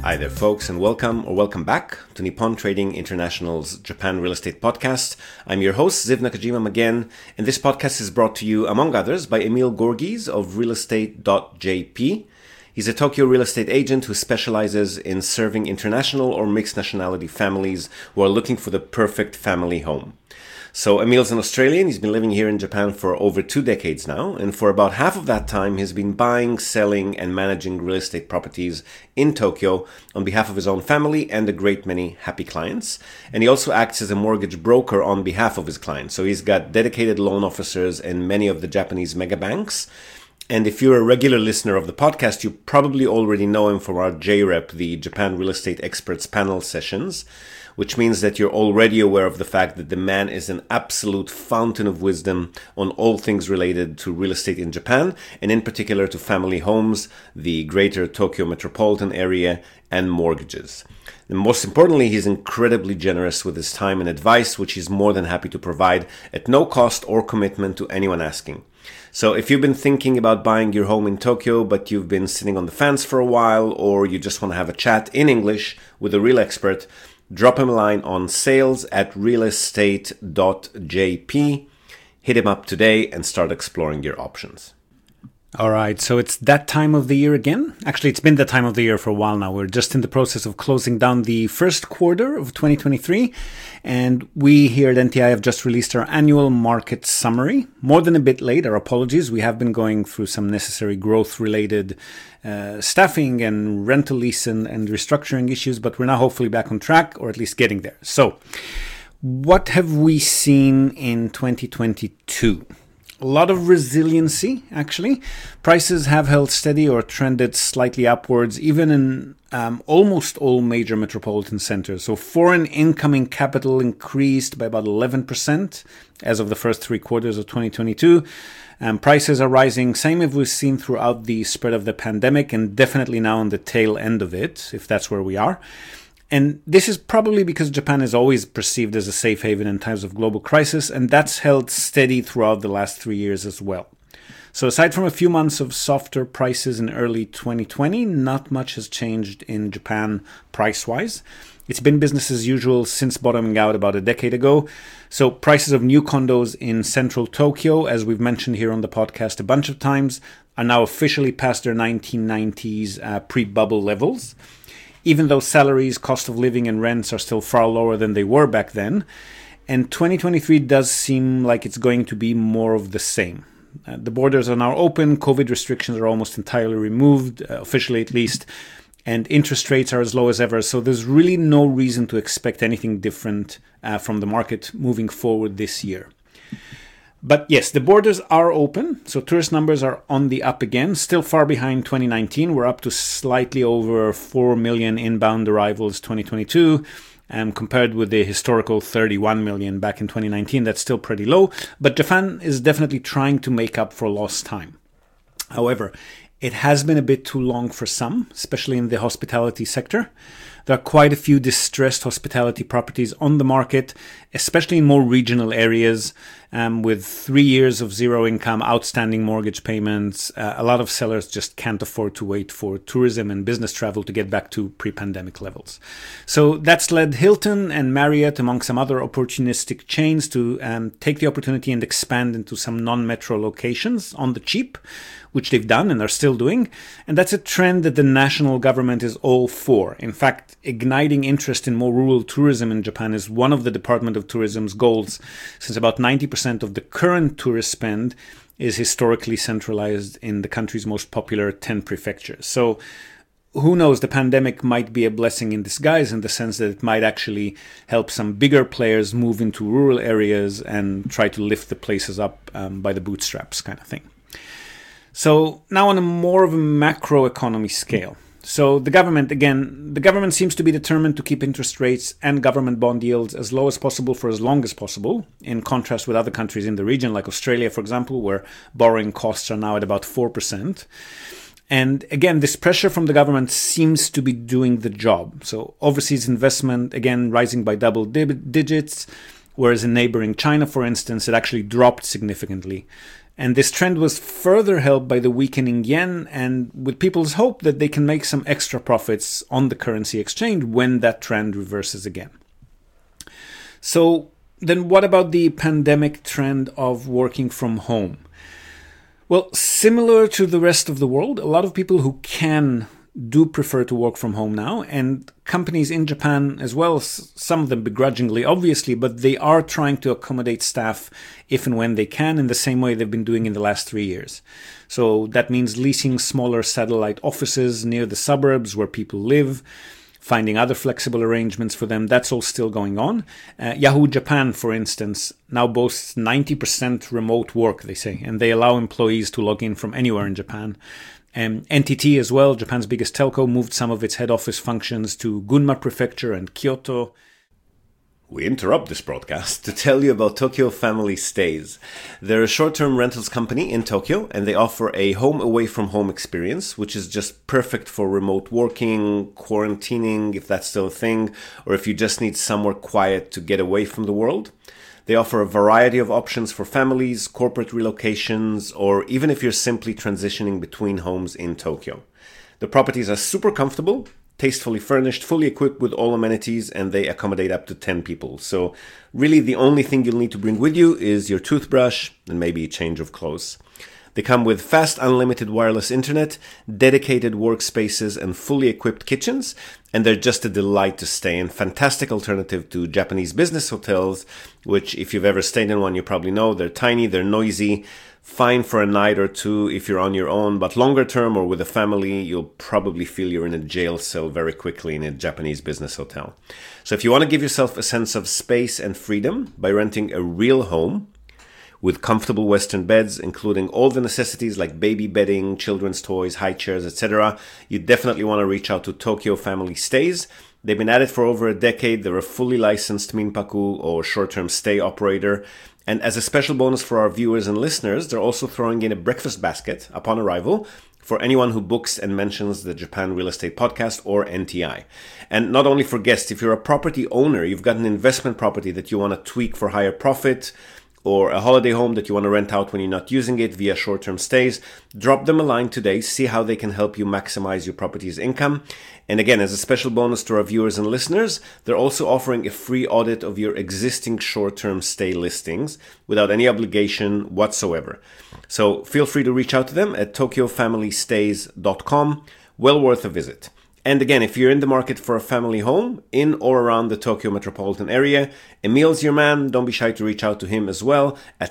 Hi there, folks, and welcome back to Nippon Trading International's Japan Real Estate Podcast. I'm your host, Ziv Nakajima again, and this podcast is brought to you, among others, by Emil Gorgies of realestate.jp. He's a Tokyo real estate agent who specializes in serving international or mixed nationality families who are looking for the perfect family home. So Emil's an Australian. He's been living here in Japan for over 2 decades now, and for about half of that time, he's been buying, selling, and managing real estate properties in Tokyo on behalf of his own family and a great many happy clients. And he also acts as a mortgage broker on behalf of his clients. So he's got dedicated loan officers in many of the Japanese mega banks. And if you're a regular listener of the podcast, you probably already know him from our JREP, the Japan Real Estate Experts Panel sessions, which means that you're already aware of the fact that the man is an absolute fountain of wisdom on all things related to real estate in Japan, and in particular to family homes, the greater Tokyo metropolitan area, and mortgages. And most importantly, he's incredibly generous with his time and advice, which he's more than happy to provide at no cost or commitment to anyone asking. So if you've been thinking about buying your home in Tokyo, but you've been sitting on the fence for a while, or you just want to have a chat in English with a real expert, drop him a line on sales@realestate.jp. Hit him up today and start exploring your options. All right, so it's that time of the year again. Actually, it's been that time of the year for a while now. We're just in the process of closing down the first quarter of 2023. And we here at NTI have just released our annual market summary. More than a bit late, our apologies. We have been going through some necessary growth-related staffing and rental lease and restructuring issues, but we're now hopefully back on track, or at least getting there. So, what have we seen in 2022? A lot of resiliency, actually. Prices have held steady or trended slightly upwards, even in almost all major metropolitan centers. So foreign incoming capital increased by about 11% as of the first 3 quarters of 2022. Prices are rising, same as we've seen throughout the spread of the pandemic, and definitely now on the tail end of it, if that's where we are. And this is probably because Japan is always perceived as a safe haven in times of global crisis, and that's held steady throughout the last 3 years as well. So aside from a few months of softer prices in early 2020, not much has changed in Japan price-wise. It's been business as usual since bottoming out about a decade ago. So prices of new condos in central Tokyo, as we've mentioned here on the podcast a bunch of times, are now officially past their 1990s pre-bubble levels. Even though salaries, cost of living, and rents are still far lower than they were back then. And 2023 does seem like it's going to be more of the same. The borders are now open, COVID restrictions are almost entirely removed, officially at least, and interest rates are as low as ever. So there's really no reason to expect anything different from the market moving forward this year. But yes, the borders are open, so tourist numbers are on the up again, still far behind 2019. We're up to slightly over 4 million inbound arrivals 2022, compared with the historical 31 million back in 2019. That's still pretty low, but Japan is definitely trying to make up for lost time. However, it has been a bit too long for some, especially in the hospitality sector. There are quite a few distressed hospitality properties on the market, especially in more regional areas, with 3 years of zero income, outstanding mortgage payments. A lot of sellers just can't afford to wait for tourism and business travel to get back to pre-pandemic levels. So that's led Hilton and Marriott, among some other opportunistic chains, to take the opportunity and expand into some non-metro locations on the cheap, which they've done and are still doing. And that's a trend that the national government is all for. In fact, igniting interest in more rural tourism in Japan is one of the Department of Tourism's goals, since about 90% of the current tourist spend is historically centralized in the country's most popular 10 prefectures. So who knows, the pandemic might be a blessing in disguise in the sense that it might actually help some bigger players move into rural areas and try to lift the places up by the bootstraps kind of thing. So now on a more of a macroeconomy scale. So the government seems to be determined to keep interest rates and government bond yields as low as possible for as long as possible, in contrast with other countries in the region, like Australia, for example, where borrowing costs are now at about 4%. And again, this pressure from the government seems to be doing the job. So overseas investment, again, rising by double digits, whereas in neighboring China, for instance, it actually dropped significantly. And this trend was further helped by the weakening yen and with people's hope that they can make some extra profits on the currency exchange when that trend reverses again. So then what about the pandemic trend of working from home? Well, similar to the rest of the world, a lot of people who can do prefer to work from home now, and companies in Japan as well, some of them begrudgingly, obviously, but they are trying to accommodate staff if and when they can in the same way they've been doing in the last 3 years. So that means leasing smaller satellite offices near the suburbs where people live, finding other flexible arrangements for them. That's all still going on. Yahoo Japan, for instance, now boasts 90% remote work, they say, and they allow employees to log in from anywhere in Japan. NTT as well, Japan's biggest telco, moved some of its head office functions to Gunma Prefecture and Kyoto. We interrupt this broadcast to tell you about Tokyo Family Stays. They're a short-term rentals company in Tokyo, and they offer a home away from home experience, which is just perfect for remote working, quarantining, if that's still a thing, or if you just need somewhere quiet to get away from the world. They offer a variety of options for families, corporate relocations, or even if you're simply transitioning between homes in Tokyo. The properties are super comfortable, tastefully furnished, fully equipped with all amenities, and they accommodate up to 10 people. So really the only thing you'll need to bring with you is your toothbrush and maybe a change of clothes. They come with fast unlimited wireless internet, dedicated workspaces, and fully equipped kitchens, and they're just a delight to stay in. Fantastic alternative to Japanese business hotels, which if you've ever stayed in one, you probably know they're tiny, they're noisy, fine for a night or two if you're on your own, but longer term or with a family, you'll probably feel you're in a jail cell very quickly in a Japanese business hotel. So if you want to give yourself a sense of space and freedom by renting a real home, with comfortable Western beds, including all the necessities like baby bedding, children's toys, high chairs, etc., you definitely want to reach out to Tokyo Family Stays. They've been at it for over a decade. They're a fully licensed minpaku or short-term stay operator. And as a special bonus for our viewers and listeners, they're also throwing in a breakfast basket upon arrival for anyone who books and mentions the Japan Real Estate Podcast or NTI. And not only for guests, if you're a property owner, you've got an investment property that you want to tweak for higher profit, or a holiday home that you want to rent out when you're not using it via short-term stays, drop them a line today, see how they can help you maximize your property's income. And again, as a special bonus to our viewers and listeners, they're also offering a free audit of your existing short-term stay listings without any obligation whatsoever. So feel free to reach out to them at tokyofamilystays.com. Well worth a visit. And again, if you're in the market for a family home in or around the Tokyo metropolitan area, Emil's your man. Don't be shy to reach out to him as well at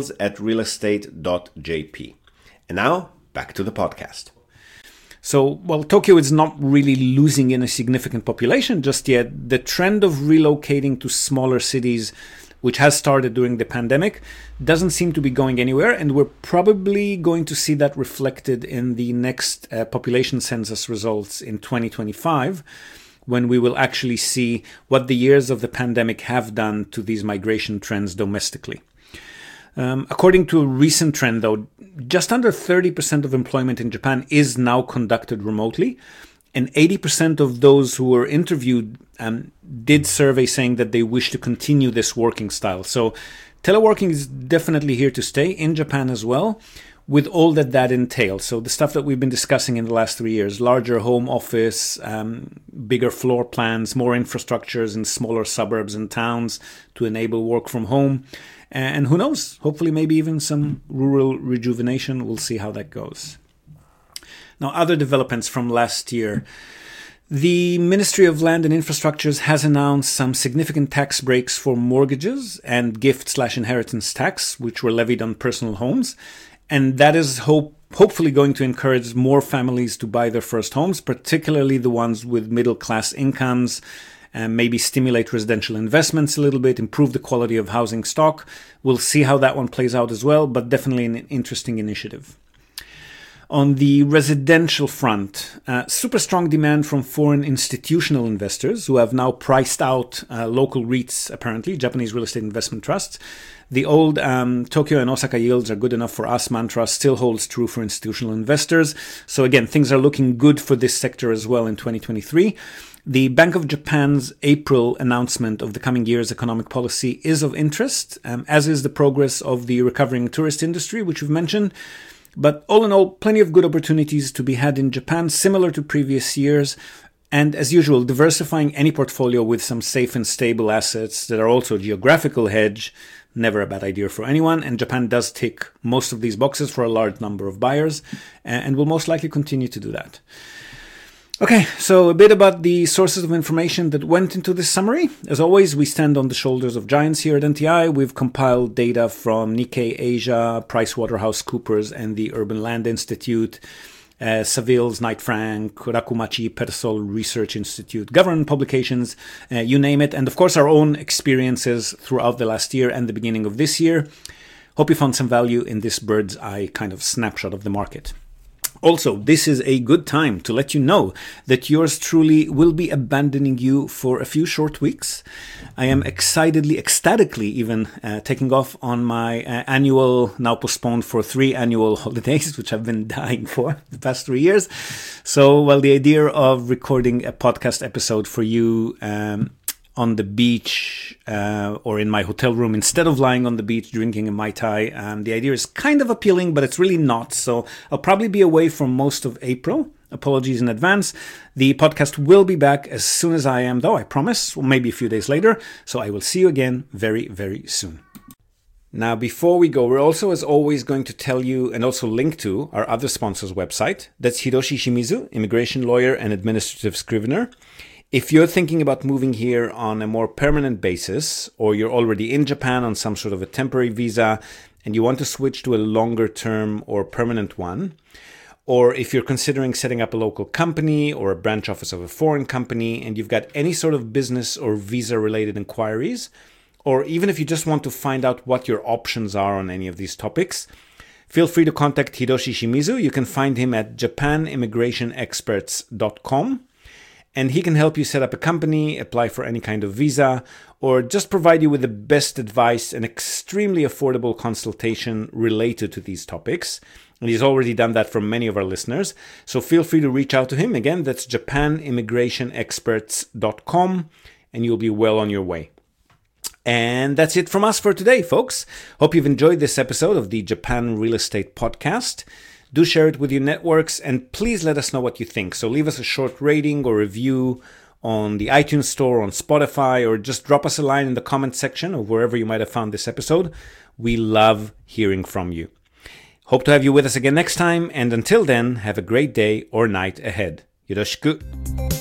sales@realestate.jp. And now, back to the podcast. So, while Tokyo is not really losing in a significant population just yet, the trend of relocating to smaller cities, which has started during the pandemic, doesn't seem to be going anywhere, and we're probably going to see that reflected in the next population census results in 2025, when we will actually see what the years of the pandemic have done to these migration trends domestically. According to a recent trend, though, just under 30% of employment in Japan is now conducted remotely, and 80% of those who were interviewed did survey saying that they wish to continue this working style. So teleworking is definitely here to stay in Japan as well, with all that entails. So the stuff that we've been discussing in the last 3 years: larger home office, bigger floor plans, more infrastructures in smaller suburbs and towns to enable work from home. And who knows, hopefully maybe even some rural rejuvenation. We'll see how that goes. Now, other developments from last year. The Ministry of Land and Infrastructures has announced some significant tax breaks for mortgages and gift/inheritance tax, which were levied on personal homes. And that is hopefully going to encourage more families to buy their first homes, particularly the ones with middle-class incomes, and maybe stimulate residential investments a little bit, improve the quality of housing stock. We'll see how that one plays out as well, but definitely an interesting initiative. On the residential front, super strong demand from foreign institutional investors who have now priced out local REITs, apparently, Japanese real estate investment trusts. The old Tokyo and Osaka yields are good enough for us mantra still holds true for institutional investors. So again, things are looking good for this sector as well in 2023. The Bank of Japan's April announcement of the coming year's economic policy is of interest, as is the progress of the recovering tourist industry, which we've mentioned. But all in all, plenty of good opportunities to be had in Japan, similar to previous years. And as usual, diversifying any portfolio with some safe and stable assets that are also a geographical hedge, never a bad idea for anyone. And Japan does tick most of these boxes for a large number of buyers, and will most likely continue to do that. Okay, so a bit about the sources of information that went into this summary. As always, we stand on the shoulders of giants here at NTI. We've compiled data from Nikkei Asia, PricewaterhouseCoopers, and the Urban Land Institute, Savills, Knight Frank, Rakumachi, Persol Research Institute, government publications, you name it, and of course our own experiences throughout the last year and the beginning of this year. Hope you found some value in this bird's eye kind of snapshot of the market. Also, this is a good time to let you know that yours truly will be abandoning you for a few short weeks. I am ecstatically even taking off on my annual, now postponed for 3 annual holidays, which I've been dying for the past 3 years. So, well, the idea of recording a podcast episode for you on the beach or in my hotel room instead of lying on the beach drinking a Mai Tai. The idea is kind of appealing, but it's really not. So I'll probably be away for most of April. Apologies in advance. The podcast will be back as soon as I am, though, I promise, or maybe a few days later. So I will see you again very, very soon. Now, before we go, we're also, as always, going to tell you and also link to our other sponsor's website. That's Hiroshi Shimizu, immigration lawyer and administrative scrivener. If you're thinking about moving here on a more permanent basis, or you're already in Japan on some sort of a temporary visa and you want to switch to a longer term or permanent one, or if you're considering setting up a local company or a branch office of a foreign company and you've got any sort of business or visa related inquiries, or even if you just want to find out what your options are on any of these topics, feel free to contact Hiroshi Shimizu. You can find him at japanimmigrationexperts.com. And he can help you set up a company, apply for any kind of visa, or just provide you with the best advice and extremely affordable consultation related to these topics. And he's already done that for many of our listeners. So feel free to reach out to him. Again, that's japanimmigrationexperts.com, and you'll be well on your way. And that's it from us for today, folks. Hope you've enjoyed this episode of the Japan Real Estate Podcast. Do share it with your networks, and please let us know what you think. So leave us a short rating or review on the iTunes Store, on Spotify, or just drop us a line in the comment section of wherever you might have found this episode. We love hearing from you. Hope to have you with us again next time, and until then, have a great day or night ahead. Yoroshiku.